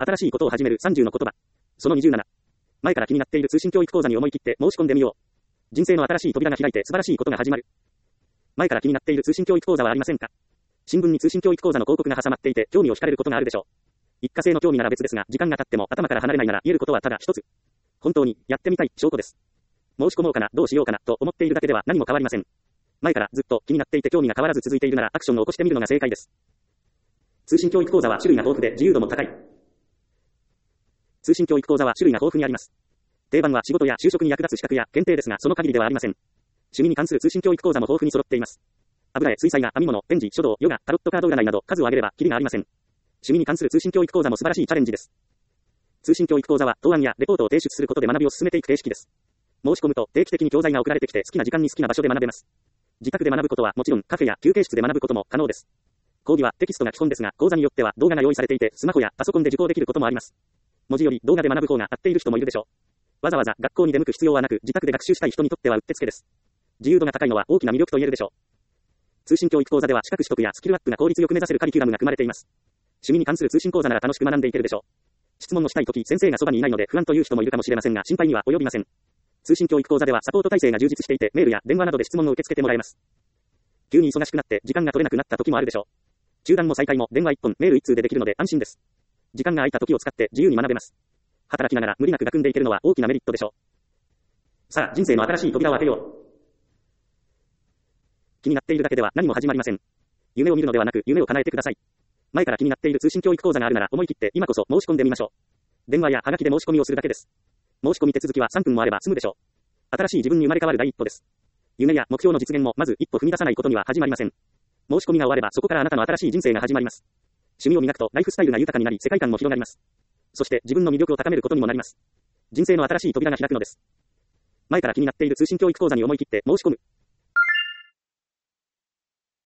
新しいことを始める30の言葉。その27。前から気になっている通信教育講座に思い切って申し込んでみよう。人生の新しい扉が開いて素晴らしいことが始まる。前から気になっている通信教育講座はありませんか？新聞に通信教育講座の広告が挟まっていて興味を惹かれることがあるでしょう。一過性の興味なら別ですが、時間が経っても頭から離れないなら言えることはただ一つ。本当にやってみたい証拠です。申し込もうかな、どうしようかなと思っているだけでは何も変わりません。前からずっと気になっていて興味が変わらず続いているならアクションを起こしてみるのが正解です。通信教育講座は種類が豊富で自由度も高い。通信教育講座は種類が豊富にあります。定番は仕事や就職に役立つ資格や検定ですが、その限りではありません。趣味に関する通信教育講座も豊富に揃っています。油絵、水彩画、編み物、ペン字、書道、ヨガ、タロットカード占いなど数を挙げればキリがありません。趣味に関する通信教育講座も素晴らしいチャレンジです。通信教育講座は答案やレポートを提出することで学びを進めていく形式です。申し込むと定期的に教材が送られてきて好きな時間に好きな場所で学べます。自宅で学ぶことはもちろんカフェや休憩室で学ぶことも可能です。講義はテキストが基本ですが、講座によっては動画が用意されていてスマホやパソコンで受講できることもあります。文字より動画で学ぶ方が合っている人もいるでしょう。わざわざ学校に出向く必要はなく、自宅で学習したい人にとってはうってつけです。自由度が高いのは大きな魅力と言えるでしょう。通信教育講座では資格取得やスキルアップが効率よく目指せるカリキュラムが組まれています。趣味に関する通信講座なら楽しく学んでいけるでしょう。質問をしたいとき先生がそばにいないので不安という人もいるかもしれませんが、心配には及びません。通信教育講座ではサポート体制が充実していて、メールや電話などで質問を受け付けてもらえます。急に忙しくなって時間が取れなくなった時もあるでしょう。中断も再開も電話1本、メール1通でできるので安心です。時間が空いた時を使って自由に学べます。働きながら無理なく学んでいけるのは大きなメリットでしょう。さあ、人生の新しい扉を開けよう。気になっているだけでは何も始まりません。夢を見るのではなく夢を叶えてください。前から気になっている通信教育講座があるなら思い切って今こそ申し込んでみましょう。電話やハガキで申し込みをするだけです。申し込み手続きは3分もあれば済むでしょう。新しい自分に生まれ変わる第一歩です。夢や目標の実現もまず一歩踏み出さないことには始まりません。申し込みが終わればそこからあなたの新しい人生が始まります。趣味を磨くとライフスタイルが豊かになり世界観も広がります。そして自分の魅力を高めることにもなります。人生の新しい扉が開くのです。前から気になっている通信教育講座に思い切って申し込む。